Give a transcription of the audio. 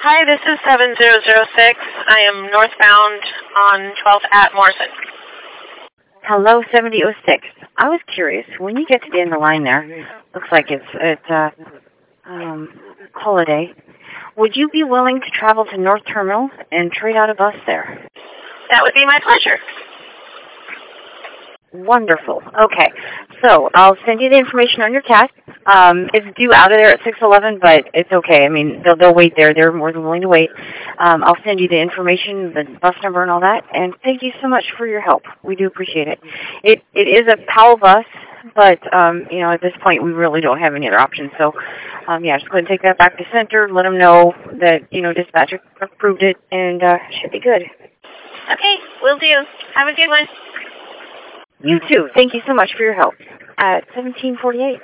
Hi, this is 7006. I am northbound on 12th at Morrison. Hello, 7006. I was curious, when you get to the end of the line there, looks like it's Holiday, would you be willing to travel to North Terminal and trade out a bus there? That would be my pleasure. Wonderful. Okay, so I'll send you the information on your text. It's due out of there at 6:11, but it's okay. I mean, they'll wait there. They're more than willing to wait. I'll send you the information, the bus number, and all that. And thank you so much for your help. We do appreciate it. It is a Powell bus, but at this point we really don't have any other options. So, just go ahead and take that back to center. Let them know that dispatcher approved it, and should be good. Okay, will do. Have a good one. You too. Thank you so much for your help. At 1748.